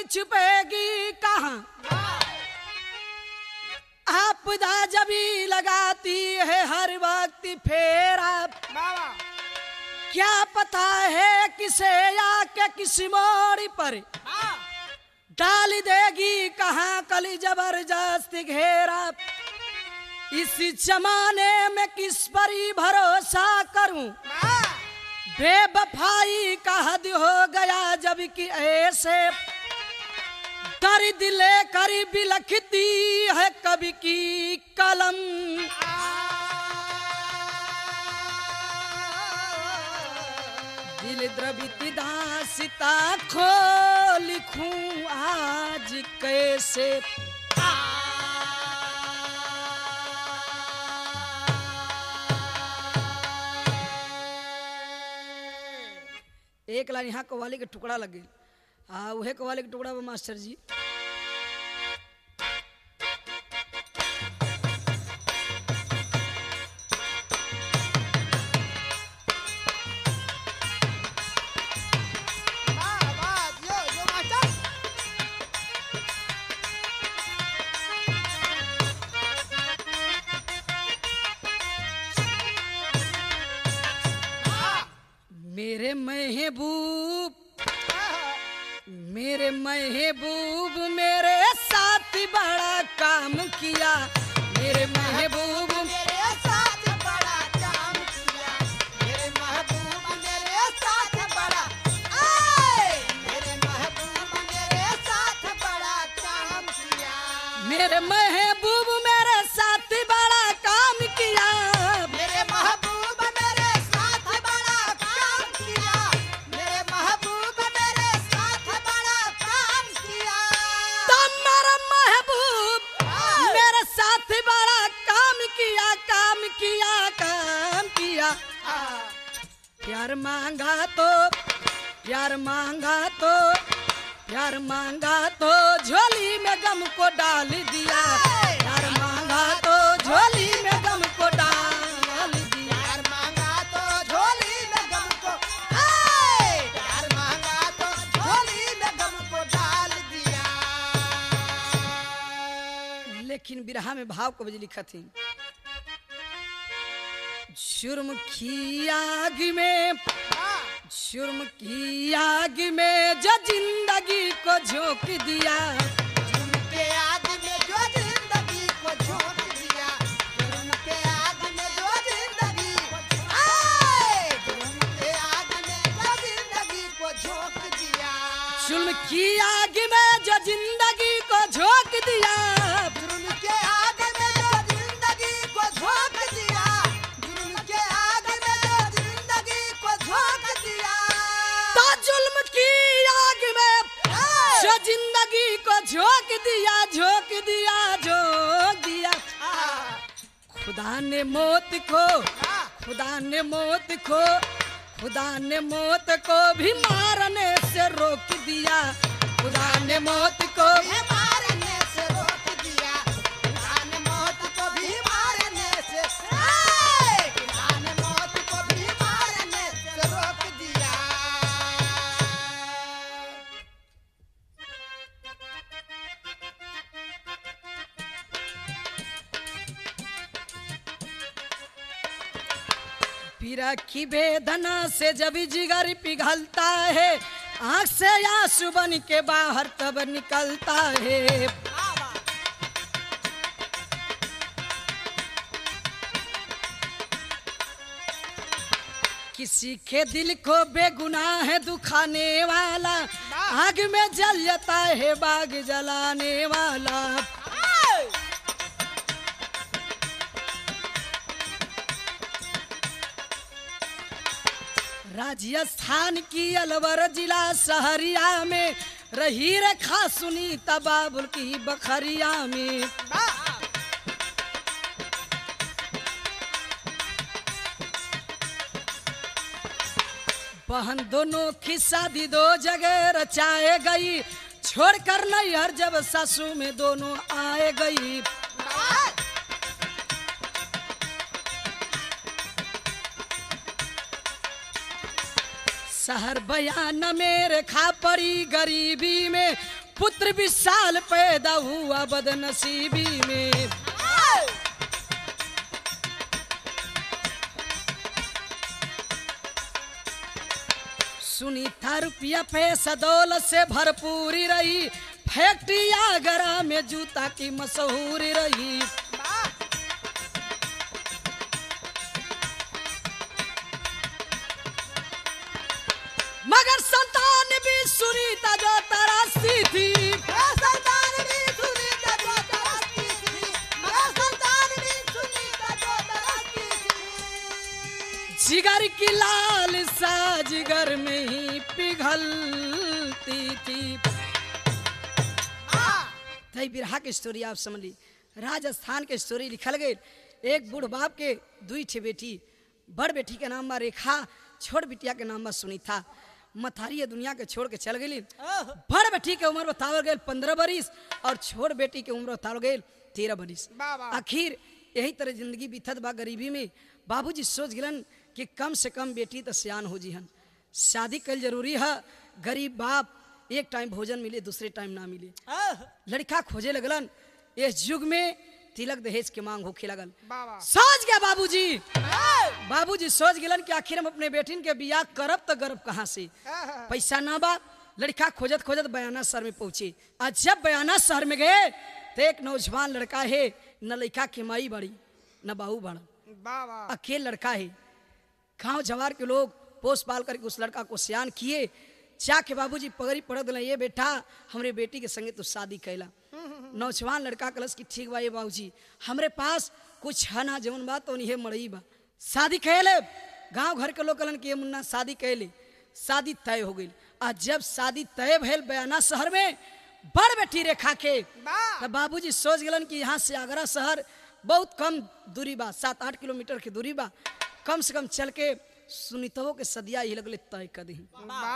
छुपेगी कहाँ। आपदा जबी लगाती है हर वक्त फेरा, क्या पता है किसे आके किस मोड़ पर डाल देगी कहाँ कली जबरदस्त घेरा। इसी जमाने में किस पर ही भरोसा करूं, बेवफाई का हद हो गया जब कि ऐसे दर्द लेकर भी लिखती है कवि की कलम। दिल द्रवित दास्ता खो लिखूं आज कैसे। एक लाइन यहाँ कव्वाली के टुकड़ा लगे, उहे कव्वाली के टुकड़ा मास्टर जी। मेरे महबूब मेरे महबूब मेरे साथ बड़ा काम किया, मेरे महबूब मेरे साथ बड़ा काम किया, मेरे महबूब मेरे साथ बड़ा मेरे महबूब मेरे साथ बड़ा काम किया, मेरे महबूब मेरे साथ बड़ा काम किया, मेरे महबूब मेरे साथ बड़ा काम किया, मेरे महबूब मेरे साथ बड़ा काम किया। तो मेरा महबूब मेरे साथ बड़ा काम किया, काम किया, काम किया। प्यार मांगा तो प्यार मांगा तो प्यार मांगा तो झोली में गम को डाल दिया, प्यार मांगा तो झोली में गम को डाल दिया। प्यार मांगा तो झोली में गम को प्यार मांगा तो झोली में गम को डाल दिया। लेकिन बिरहा में भाव को बज लिखा थी, जुर्म की आग में जुर्म की आग में जो जिंदगी को झोंक दिया, जुर्म के आग में जो जिंदगी को झोंक दिया, जुर्म के आग में जो जिंदगी को जुर्म के आग में जो जिंदगी को झोंक दिया, जुल्म की आग में जो जिंदगी को झोंक दिया, जुर्म के आग में जो जिंदगी को झोंक दिया, जुर्म के आग में जो जिंदगी को झोंक दिया। तो जुल्म की आग में जो जिंदगी को झोंक दिया, झोंक दिया, झोंक दिया। खुदा ने मौत को खुदा ने मौत को खुदा ने मौत को भी मारने से रोक दिया, खुदा ने मौत को मारने से रोक दिया, खुदा ने मौत को भी मारने से खुदा ने मौत को भी मारने से रोक दिया। पीरा की वेदना से जब जिगर पिघलता है, आँख से आंसू बन के बाहर तब निकलता है। किसी के दिल को बेगुनाह है दुखाने वाला, आग में जल जाता है बाग जलाने वाला। राजस्थान की अलवर जिला सहरिया में रही रखा सुनीता बाबुल की बखरिया में। बहन दोनों की शादी दो जगह रचाए गई, छोड़कर नैहर जब सासू में दोनों आए गई। शहर बयान में रेखा पड़ी गरीबी में, पुत्र विशाल पैदा हुआ बदनसीबी में। सुनीता रुपया पैसा दौलत से भरपूरी रही, फैक्ट्री आगरा में जूता की मशहूरी रही। मगर संतान भी सुनीता जो तरासी थी, संतान भी सुनीता जो तरासी थी, मगर संतान भी सुनीता जो तरासी थी। जिगर की लाल सा जिगर में ही पिघलती थी। तई बिरहा की स्टोरी आप समझ ली। राजस्थान के स्टोरी लिखल गई। एक बूढ़ बाप के दुई ठे बेटी, बड़ बेटी के नाम बा रेखा, छोट बिटिया के नाम बा सुनीता। मथारी दुनिया के छोड़ के चल गई। बड़ बेटी के उम्र बतावल गई 15 बरिस और छोट बेटी के उम्र बतावल गई 13 बरिस। आखिर यही तरह जिंदगी बीतत बा गरीबी में। बाबूजी सोच गिलन कि कम से कम बेटी तो सियान हो जी हन, शादी कल जरूरी है। गरीब बाप एक टाइम भोजन मिले दूसरे टाइम ना मिले। लड़का खोजे लगलन। इस युग में तिलक दहेज के मांग होखे लगल। सोच गया बाबूजी। बाबूजी सोच गिलन कि आखिर हम अपने बेटिन के बियाह करब तो गरब कहाँ से, पैसा ना बा। लड़का खोजत खोजत बयाना शहर में पहुंचे। आज जब बयाना शहर में गए तो एक नौजवान लड़का है, न लड़का की माई बड़ी न बाबू बड़ा, अकेले लड़का है। गाँव जवार के लोग पोस पाल करके उस लड़का को सियान किए। जाके बाबूजी पगड़ी पड़ दिला, ये बेटा हमरे बेटी के संगे तो शादी कैला। नौजवान लड़का कलस की ठीक बा ये बाबूजी, हमरे पास कुछ है ना जवन बात तो नहीं मड़ई बा, शादी कैले। गांव घर के लोग कलन कि मुन्ना शादी कैले। शादी तय हो गई। आज जब शादी तय भैल बयाना शहर में बड़ बेटी रेखा के, तब बाबूजी सोच गलन कि यहाँ से आगरा शहर बहुत कम दूरी बा, 7-8 किलोमीटर की दूरी बा। कम से कम चल के सुनीताओं के सदिया ही लगले तय कर दी।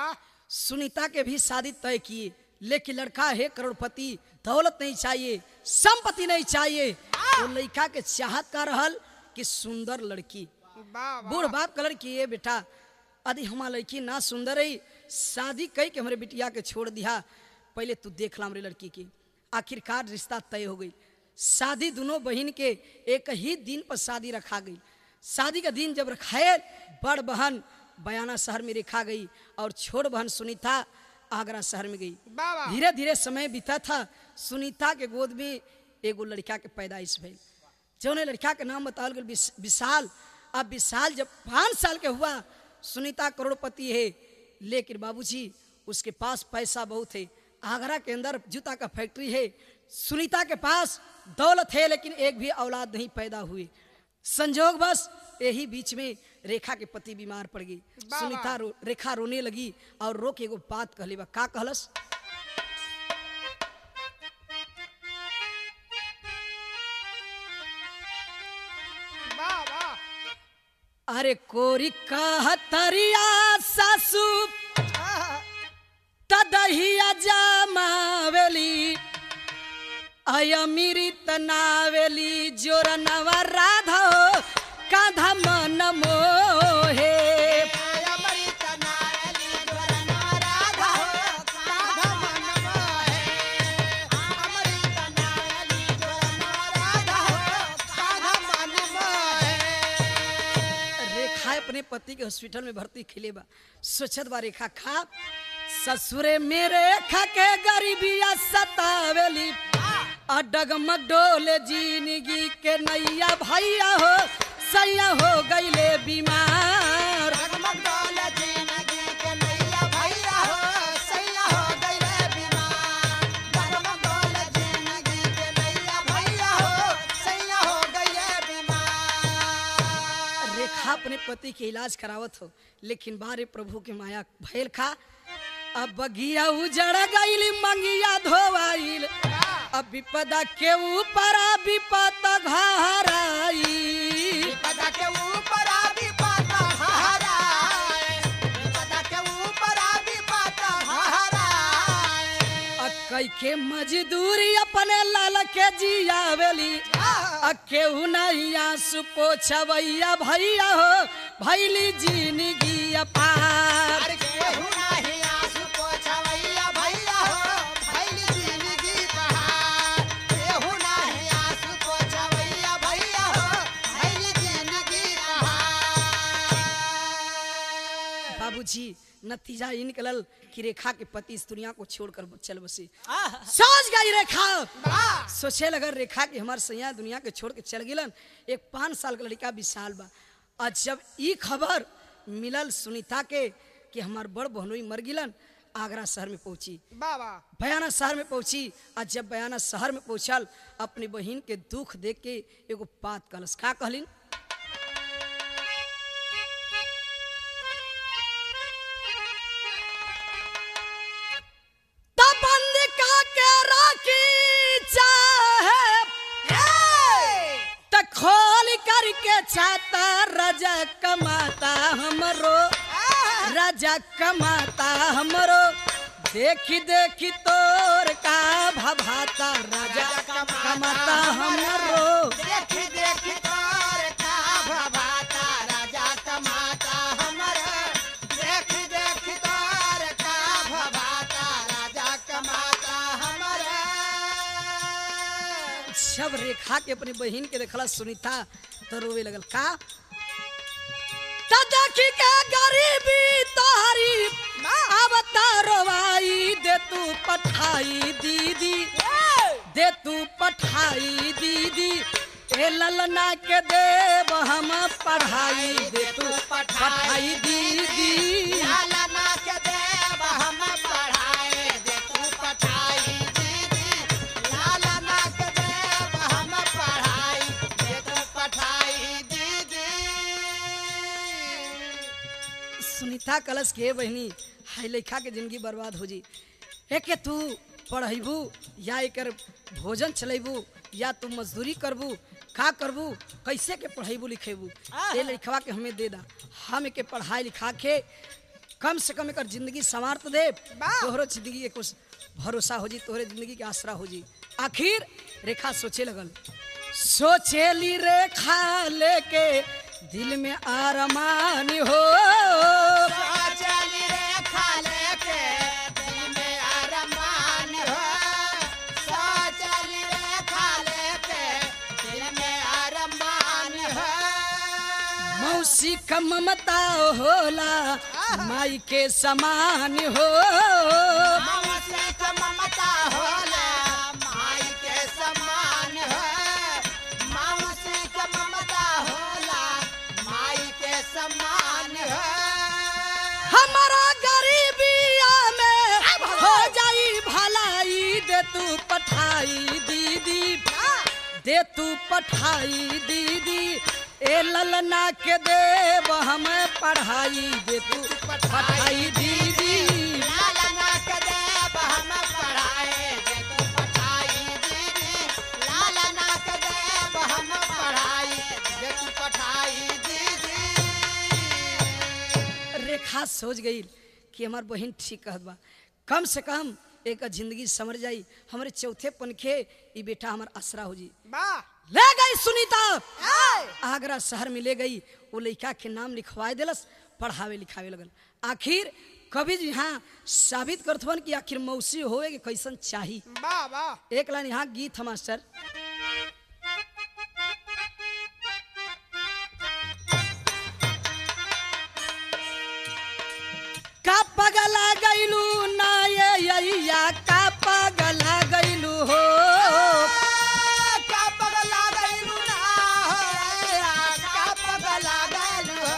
सुनीता के भी शादी तय किए, लेकिन लड़का है करोड़पति, दौलत नहीं चाहिए, संपत्ति नहीं चाहिए। वो लड़का के चाहत का रहल कि सुंदर लड़की। बूढ़ बाप कलर की ये बेटा यदि हमारा लड़की ना सुंदर है, शादी कई के हमारे बिटिया के छोड़ दिया, पहले तू देख ला हमारे लड़की की। आखिरकार रिश्ता तय हो गई। शादी दोनों बहन के एक ही दिन पर शादी रखा गई। शादी का दिन जब रखाए, बड़ बहन बयाना शहर में रखा गई और छोट बहन सुनीता आगरा शहर में गई। धीरे धीरे समय बीता था। सुनीता के गोद में एगो लड़का के पैदाइश भइल, जो ने लड़का के नाम बतावल गया विशाल। अब विशाल जब 5 साल के हुआ, सुनीता करोड़पति है, लेकिन बाबूजी उसके पास पैसा बहुत है। आगरा के अंदर जूता का फैक्ट्री है। सुनीता के पास दौलत है, लेकिन एक भी औलाद नहीं पैदा हुई। संजोग बस यही बीच में रेखा के पति बीमार पड़ गई। सुनीता रेखा रोने लगी और रो के एगो बात कहले बा। का कहलस? अरे कोरी कहतरिया सासू तदहिया जमावेली, अयमिरित नावेली, जोर नवा राधा काधा मन मोहे। रेखा अपने पति के हॉस्पिटल में भर्ती खिले बा। सोचत बा रेखा खा ससुरे मेरे रेखा के गरीबिया सतावेली, अडगमग डोले जिंदगी के नैया भैया हो सैया हो गईले बीमार। रेखा अपने पति के इलाज करावत हो, लेकिन बारे प्रभु के माया भैल खा। अब बगिया उजड़ गईल, मंगिया धोवाइल, अब विपदा के ऊपर विपत घहराई, विपदा के ऊपर विपत घहराई, विपदा के ऊपर विपत घहराई। कई के मजदूरी अपने लाल के जियावेली, केहू नहीं आंसू पोछवैया भैया हो भैली जिंदगी अपार। केहू नहीं आंसू पोछवैया भैया हो भैली बाबूजी नतीजा ये निकलल कि रेखा के पति इस दुनिया को छोड़कर चल बसे। सोच गई रेखा, सोचे अगर रेखा के हमार सैया दुनिया के छोड़ के चल गिलन, एक 5 साल का लड़का विशाल बा। और जब ई खबर मिलल सुनीता के कि हमार बड़ बहनोई मर गिलन, आगरा शहर में पहुंची, बयाना शहर में पहुंची। और जब बयाना शहर में पहुंचल, अपनी बहन के दुख देख के एगो बात कहलस। का कहलिन? छाता राजा कमाता हमरो, राजा कमाता हमरो, देखी देखी तोर का भभाता राजा कमाता हमरो, देखी देखी तोर का भभाता राजा कमाता हमरो, देखी देखी तोर का भभाता राजा कमाता हमरो। जब रेखा के अपनी बहन के देखला सुनीता तो रोवे लगल। का देखी के गरीबी तोहरी अब रोवाई, दे तू पठाई दीदी, दे तू पठाई दीदी, ए ललना के देव हम पढ़ाई, दे तू पठाई दीदी, ललना के देव हम पढ़ाई, दे तू पठाई दीदी, ललना के देव हम पढ़ाई, दे तू पठाई दीदी। सुनीता कलश के बहनी हाय लेखा के जिंदगी बर्बाद हो जी। एके तू पढ़ेबू या एकर भोजन चलेबू या तू मजदूरी करबू, का करबू, कैसे के पढ़ेबू लिखेबू, ये लिखवा के हमें दे दा। हम एके पढ़ाई लिखा के कम से कम एकर जिंदगी संवार तो दे, तोहरो जिंदगी के कुछ भरोसा हो जी, तोहरे जिंदगी के आसरा हो जी। आखिर रेखा सोचे लगल, सोचेली रेखा लेके दिल में आरमान हो, सोचेली रेखा लेके दिल में अरमान हो, सोचेली रेखा लेके दिल में अरमान हो। मौसी का ममता होला माई के समान हो, मौसी का ममता होला माई के समान हो, मौसी का ममता होला माई के समान हो। हमारा गरीबिया में हो जाई भलाई, दे तू पठाई दीदी, दे तू पठाई दीदी, ए ललना के देव हम पढ़ाई, दे तू पठाई दीदी, लालना के देव हम पढ़ाए, दे तू पढ़ाई दीदी, लालना के देव हम पढ़ाई, दे तू पढ़ाई दीदी। रेखा सोच गई कि हमार बहन ठीक कहत बा, कम से कम एक जिंदगी समझ जाई, हमारे चौथे पनखे ई बेटा हमार आसरा हो जी। ले गई सुनीता आगरा शहर में, ले गई वो लड़का के नाम लिखवाए दिलस, पढ़ावे लिखावे लगल। आखिर कभी यहाँ साबित करथवन कि आखिर मौसी होवे के कैसन चाही। एक लाइन यहाँ गीत है मास्टर। का पगला गईलू ना ये या का पगला गईलू हो, का पगला गईलू ना हो, का पगला गईलू हो,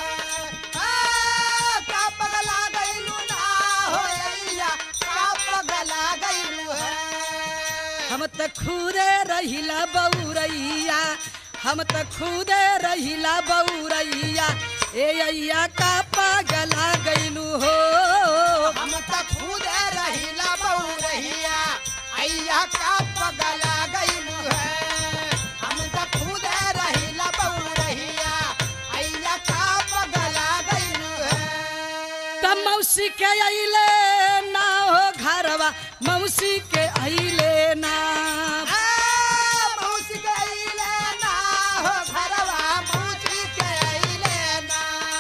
का पगला गईलू ना हो, का पगला गईलू हो। हम त खुदे रहिला बउरैया, हम त खुदे रहिला बउरैया, ए अइया का पगला गईलू हो, हम त खुद रहिला बउरहिया, अइया का पगला गईलू है, हम त खुद रहिला बउरहिया, अइया का पगला गईलू है। तब मौसी के अइले ना हो घरवा, मौसी के अइले ना, मौसी के अइले ना हो घरवा, मौसी के अइले ना,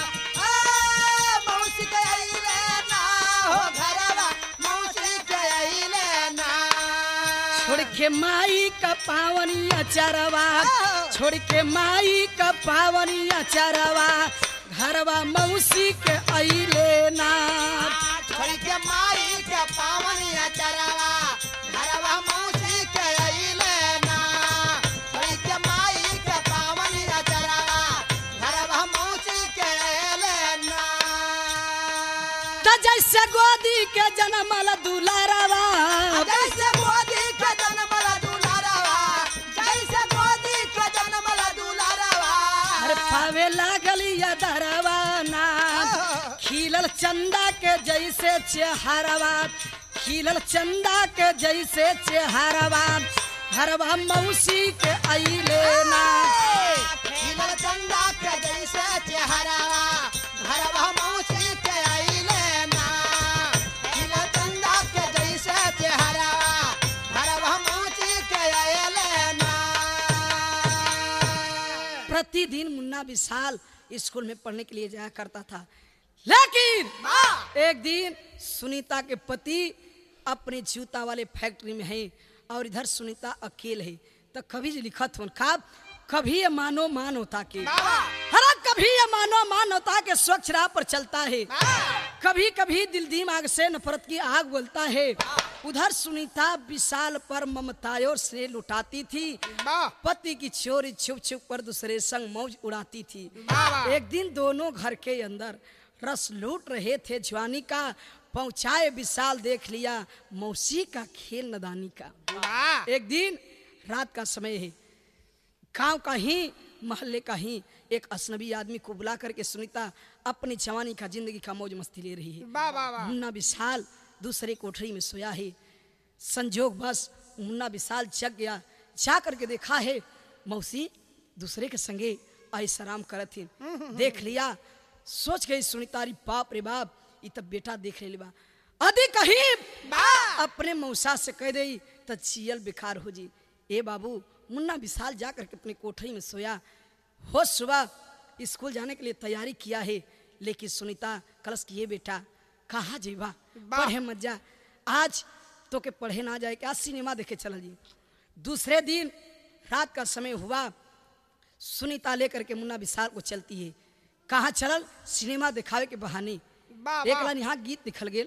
मौसी के अइले ना हो घरवा, मौसी के अइले ना। छोड़ के माई का पावनिया चरवा, छोड़ के माई का पावनिया चरवा, घर घरवा मौसी के अइले ना छोड़ी के माई के पावन अचरवा घरवा मौसी के अइले ना छोड़ी के माई के पावन अचरवा घरवा मौसी के अइले ना त जैसे गोदी के जनमल दुलारवा जैसे गोदी के जनमल दुलारवा जैसे गोदी के जनमल दुलारवा अरे पावे लागल या दरवा ना खिलल चंदा के जैसे चेहरवा खिलल चंदा के जैसे चेहरवा घरवा मौसी के अइले ना खिलल चंदा के जैसे चेहरवा घरवा मौसी के अइले ना खिलल चंदा के जैसे चेहरवा घरवा मौसी के अइले ना प्रतिदिन मुन्ना विशाल स्कूल में पढ़ने के लिए जाया करता था, लेकिन एक दिन सुनीता के पति अपने जूता वाले फैक्ट्री में है और इधर सुनीता अकेले है। तो कभी लिखत हो कभी ये मानो मान होता के हर कभी ये मानो मान होता के स्वच्छ राह पर चलता है, कभी कभी दिल दिमाग से नफरत की आग बोलता है। उधर सुनीता विशाल पर ममता और स्नेह लुटाती थी, पति की चोरी छुप छुप कर दूसरे संग मौज उड़ाती थी। एक दिन दोनों घर के अंदर रस लूट रहे थे जवानी का, पहुंचाए विशाल देख लिया मौसी का खेल नदानी का। एक दिन रात का समय है, गांव का ही मोहल्ले का ही एक अजनबी आदमी को बुला करके सुनीता अपनी जवानी का जिंदगी का मौज मस्ती ले रही है। मुन्ना विशाल दूसरे कोठरी में सोया है। संजोग बस मुन्ना विशाल जग गया, जा करके देखा है मौसी दूसरे के संगे ऐसराम करत थी। देख लिया, सोच गई सुनीता री बाप रे बाप ये तब बेटा देख ले बा अदी कहीं अपने मौसा से कह दई तो चियल बेकार हो जी। ए बाबू मुन्ना विशाल जा करके अपने कोठरी में सोया हो। सुबह स्कूल जाने के लिए तैयारी किया है, लेकिन सुनीता कलश की ये बेटा कहाँ जेबा पढ़े मत जा, आज तो के पढ़े ना जाए क्या सिनेमा देखे चल जी। दूसरे दिन रात का समय हुआ, सुनीता लेकर के मुन्ना विशाल को चलती है। कहाँ चलल? सिनेमा दिखावे के बहाने। एक लाइन यहाँ गीत निकल गेल।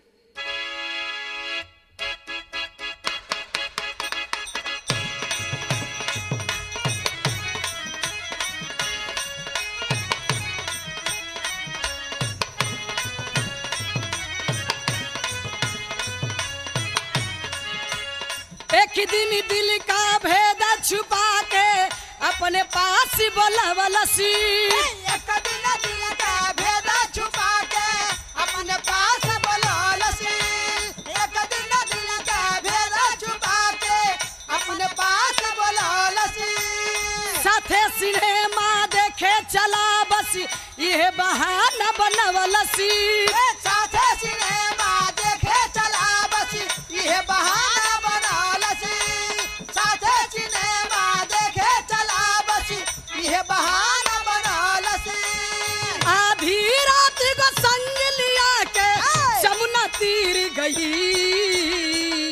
एक दिन दिल का भेद छुपा के अपने पास बोलवलसी। एक दिन दिल का भेद छुपा के अपने पास बोलवलसी। एक दिन दिल का भेद छुपा के अपने पास बोलवलसी। साथे सिनेमा देखे चला बस यह बहाना बनवलसी। साथे सिनेमा देखे चला बस यह बहाना बनवलसी। साथे सिनेमा देखे चला बस यह बहाना बनवलसी। आधी रात को संग लिया के जमुना तीर गई।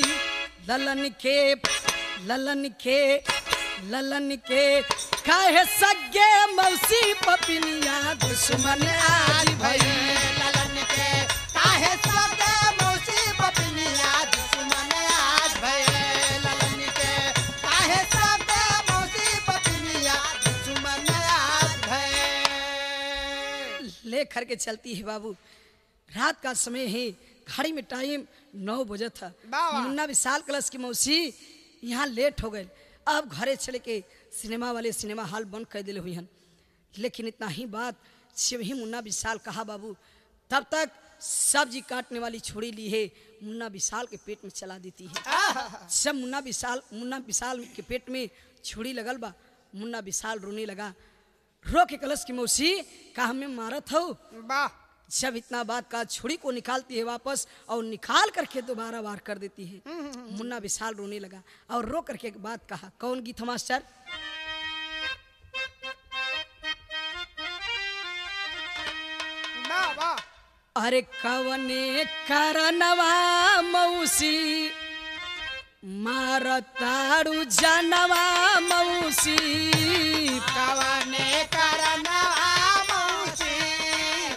ललन के काहे सगे मौसी पपिनिया दुश्मन आज भई। ललन के काहे सगे मौसी पपिनिया दुश्मन आज भई। ललन के काहे सगे मौसी पपिनिया दुश्मन आज भई। ले करके चलती है बाबू। रात का समय है, घड़ी में टाइम 9 बजे था। मुन्ना विशाल कलश की मौसी यहाँ लेट हो गए, अब घरे चले के सिनेमा वाले सिनेमा हॉल बंद कर दिले हुई हैं। लेकिन इतना ही बात जब ही मुन्ना विशाल कहा बाबू, तब तक सब्जी काटने वाली छुरी ली है मुन्ना विशाल के पेट में चला देती है। जब मुन्ना विशाल के पेट में छुरी लगल बा, मुन्ना विशाल रोने लगा। रो के कलश की मौसी कहा हमें मारत हो। जब इतना बात का छुरी को निकालती है वापस और निकाल करके दोबारा वार कर देती है। मुन्ना विशाल रोने लगा और रो करके एक बात कहा। कौन गीत मास्टर? अरे कवने करनवा मौसी मारताड़ू जनवा मौसी। कवने करनवा मौसी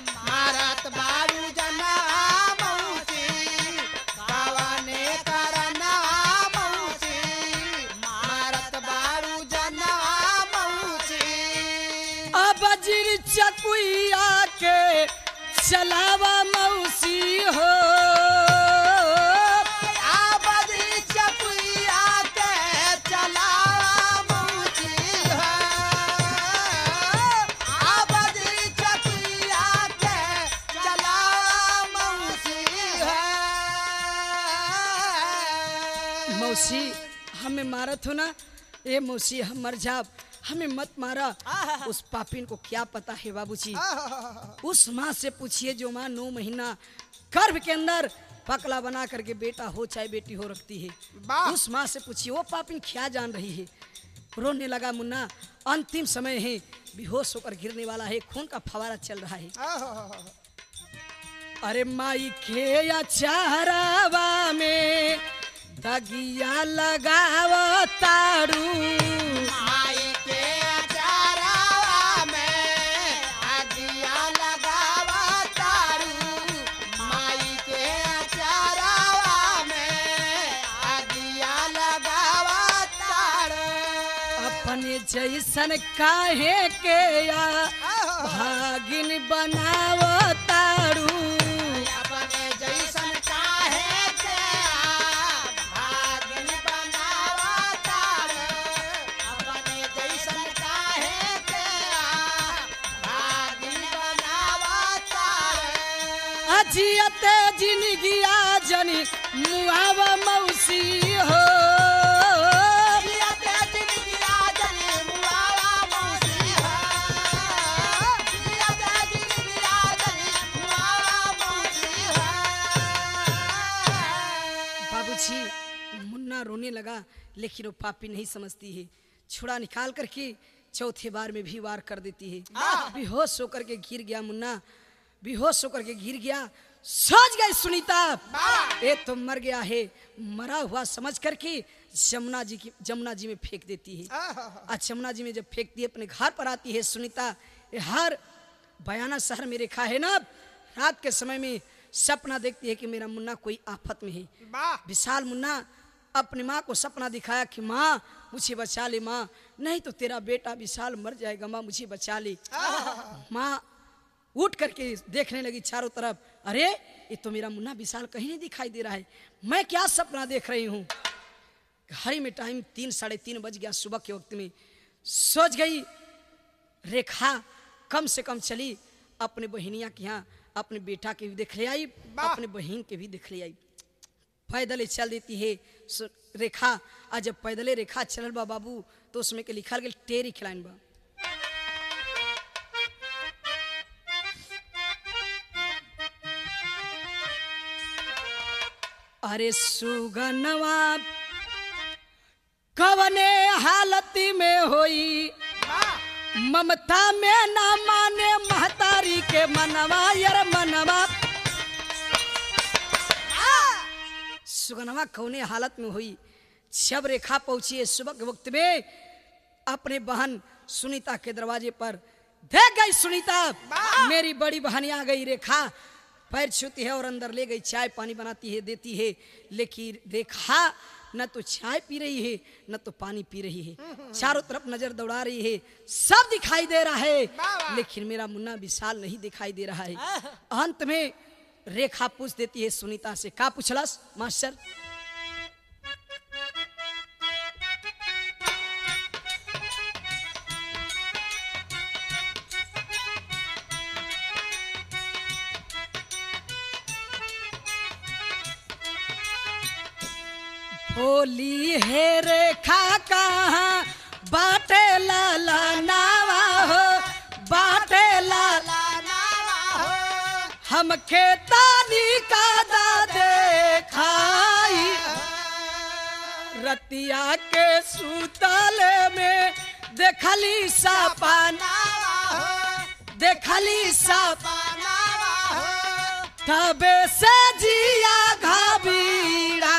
बजरी चकुइया के चलावा मौसी हो बजरी चकुइया के चलावा मौसी है बजरी चकुइया के चलावा मौसी है मौसी हमें मारत हो ना, ए मौसी हम मर जाब, हमें मत मारा। उस पापिन को क्या पता है बाबूजी, उस माँ से पूछिए जो माँ 9 महीना गर्भ के अंदर पकला बना करके बेटा हो चाहे बेटी हो रखती है, उस माँ से पूछिए वो पापिन क्या जान रही है। रोने लगा मुन्ना, अंतिम समय है, बेहोश होकर गिरने वाला है, खून का फवारा चल रहा है। अरे माई के अचारावा में दगिया लगाव तारू माई के अचारावा में अगिया लगावा तारू माई के अचारावा में अगिया लगावा तारू अपने जैसन काहे के या भागिन बनाव तारू अपने जैसन काहे के भागिन बनावा तारू अपने जैसन काहे के भागिन बनावा तारू अजियते जिनगिया जनी मुआव मौसी हो जियते जिनगिया जनी मुआवा मौसी है जियते जिनगिया जनी मुआवा मौसी है बाबूजी मुन्ना रोने लगा, लेकिन वो पापी नहीं समझती है, छुरा निकाल करके चौथे बार में भी वार कर देती है। बेहोश होकर के गिर गया मुन्ना, बेहोश होकर के गिर गया। सोच गई सुनीता ये तो मर गया है, मरा हुआ समझ करके जमुना जी में फेंक देती है। आज जमुना जी में जब फेंकती है अपने घर पर आती है सुनीता। ये हर बयाना शहर में रेखा है ना, रात के समय में सपना देखती है कि मेरा मुन्ना कोई आफत में है। विशाल मुन्ना अपनी माँ को सपना दिखाया कि माँ मुझे बचा ले, माँ नहीं तो तेरा बेटा विशाल मर जाएगा, माँ मुझे बचा ले। माँ उठ करके देखने लगी चारों तरफ, अरे ये तो मेरा मुन्ना विशाल कहीं नहीं दिखाई दे रहा है, मैं क्या सपना देख रही हूँ। घड़ी में टाइम 3 साढ़े 3 बज गया सुबह के वक्त में। सोच गई रेखा कम से कम चली अपने बहनिया के यहाँ, अपने बेटा के भी देख ले आई, अपने बहन के भी देख ले आई। पैदल चल देती है रेखा। आज जब पैदले रेखा चलल बा बाबू तो उसमें के लिखल गया टेरी खिलाइन बा। अरे सुगनवा कवने हालत में होई, ममता में ना माने महतारी के मनवा, यार मनवा। सुगनवा कौने हालत में हुई। जब रेखा पहुंची है सुबह के वक्त में अपने बहन सुनीता के दरवाजे पर, देख गई सुनीता मेरी बड़ी बहन आ गई। रेखा पैर छूती है और अंदर ले गई, चाय पानी बनाती है, देती है। लेकिन रेखा न तो चाय पी रही है न तो पानी पी रही है, चारों तरफ नजर दौड़ा रही है, सब दिखाई दे रहा है लेकिन मेरा मुन्ना विशाल नहीं दिखाई दे रहा है। अंत में रेखा पूछ देती है सुनीता से, का पूछलस मास्टर? बोली है रेखा कहाँ बाटे लाला नावा हो, बाटे लाला नावा हो, हमके तानी का दादे खाई, रतिया के सुतल में देखली सपना हो, देखली सपना हो, तबे से जिया घबीरा।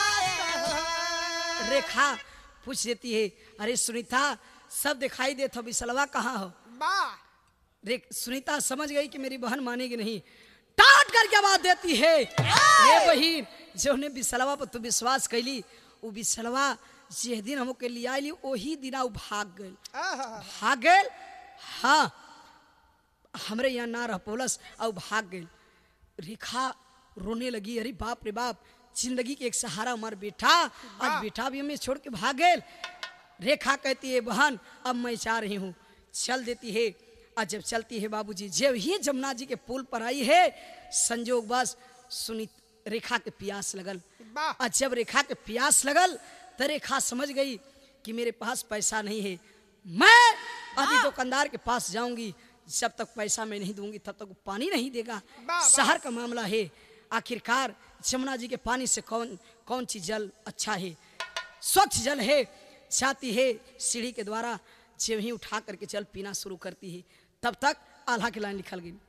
रेखा पूछ देती है, अरे सुनीता सब दिखाई दे तो विशलवा कहाँ हो? सुनीता समझ गई कि मेरी बहन मानेगी नहीं, टाट करके आवाज देती है, हे बहन जो ने विशलवा पर तू विश्वास कैली, वो विशलवा जिस दिन हमके लिया ली वही दिन भाग गए। हाँ हमरे यहाँ ना रह पोलस और भाग गई। रेखा रोने लगी, अरे बाप रे बाप, जिंदगी के एक सहारा हमार बेटा, आज बेटा भी हमें छोड़ के भाग गए। रेखा कहती है बहन अब मैं जा रही हूँ, चल देती है। और जब चलती है बाबूजी, जब ही जमुना जी के पुल पर आई है, संजोग बस रेखा के प्यास लगल। और जब रेखा के प्यास लगल तो रेखा समझ गई कि मेरे पास पैसा नहीं है, मैं अभी दुकानदार के पास जाऊंगी, जब तक पैसा मैं नहीं दूंगी तब तक वो पानी नहीं देगा। शहर का मामला है, आखिरकार जमुना जी के पानी से कौन सी जल अच्छा है, स्वच्छ जल है। जाती है सीढ़ी के द्वारा, जब ही उठा करके जल पीना शुरू करती है, तब तक आल्हा की लाइन निकल गई।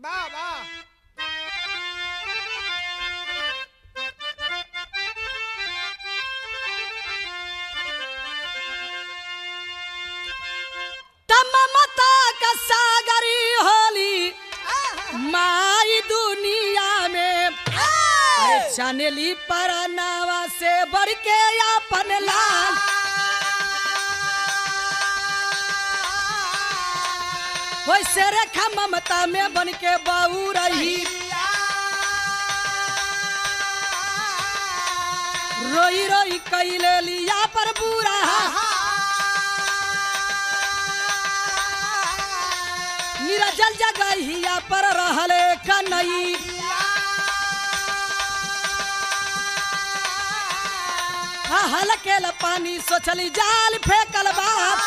ममता का सागरी होली माई दुनिया में, अरे चनेली पर नावा से बढ़ के अपन लाल, वैसे रेखा ममता में बन के बहू रही, रोई रोई कैले लिया पर बुरा, निरजल जगहिया पर रहले कन्हई, हलके पानी सोचली जाल फेंकल बाप।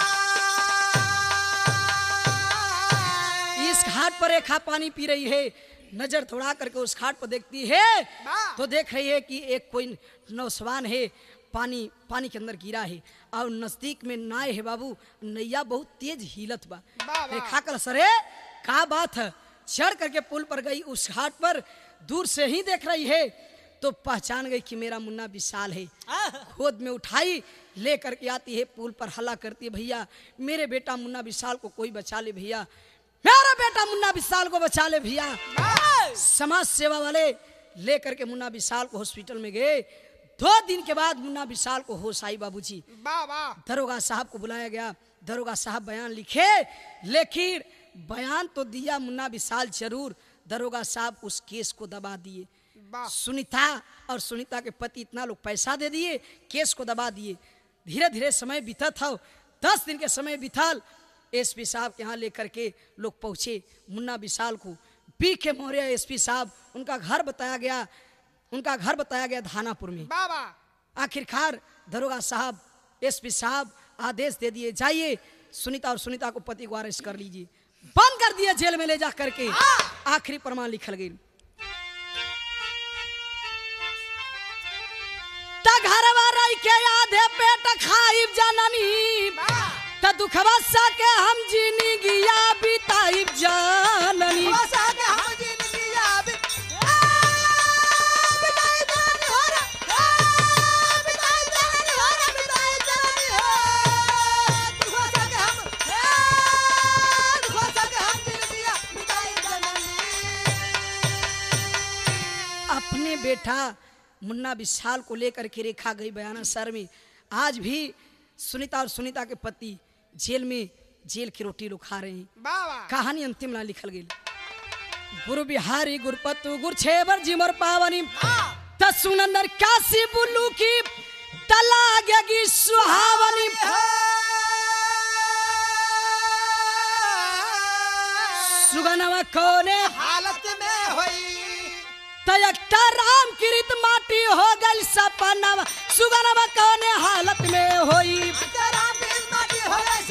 इस घाट पर रेखा पानी पी रही है, नजर थोड़ा करके उस घाट पर देखती है तो देख रही है कि एक कोई नौजवान है, पानी के अंदर गिरा है और नजदीक में नाय है बाबू, नैया बहुत तेज हिलत बा। रेखा कल सरे का बात है, चढ़ करके पुल पर गई, उस घाट पर दूर से ही देख रही है तो पहचान गई कि मेरा मुन्ना विशाल है। गोद में उठाई ले करके आती है, पुल पर हल्ला करती है, भैया मेरे बेटा मुन्ना विशाल को कोई बचा ले, भैया मेरा बेटा मुन्ना विशाल को बचा ले भैया। समाज सेवा वाले ले करके मुन्ना विशाल को हॉस्पिटल में गए। 2 दिन के बाद मुन्ना विशाल को होश आई बाबूजी। दरोगा साहब को बुलाया गया, दरोगा साहब बयान लिखे, लेकिन बयान तो दिया मुन्ना विशाल जरूर, दरोगा साहब उस केस को दबा दिए। सुनीता और सुनीता के पति इतना लोग पैसा दे दिए, केस को दबा दिए। धीरे धीरे समय बीता था, 10 दिन के समय बीतल। एसपी साहब के यहाँ लेकर के लोग पहुंचे मुन्ना विशाल को। बीके मौर्य एसपी साहब, उनका घर बताया गया धानापुर में। आखिरकार दरोगा साहब एसपी साहब आदेश दे दिए, जाइए सुनीता और सुनीता को पति को अरेस्ट कर लीजिए, बंद कर दिया जेल में ले जा करके। आखिरी प्रमाण लिखल गई, घरवा रही के आधे पेट खाइब जननी, त दुखवा सके हम जीनी गिया बिताइब जननी। अपने बेटा मुन्ना विशाल को लेकर के रेखा गई बयाना शहर में। आज भी सुनीता और सुनीता के पति जेल की रोटी लोग खा रहे हैं। कहानी अंतिम ना लिखल गई, गुरु बिहारी गुरपतु गुर छेबर जिमर पावनी, तसुनंदर काशी बुल्लू की तलागेगी सुहावनी। सुगनवा कोने हालत में होई, तयक्ता राम किरित माटी हो गल सपनवा, सुगनवा कोने हालत में होई, राम किरित माटी हो गल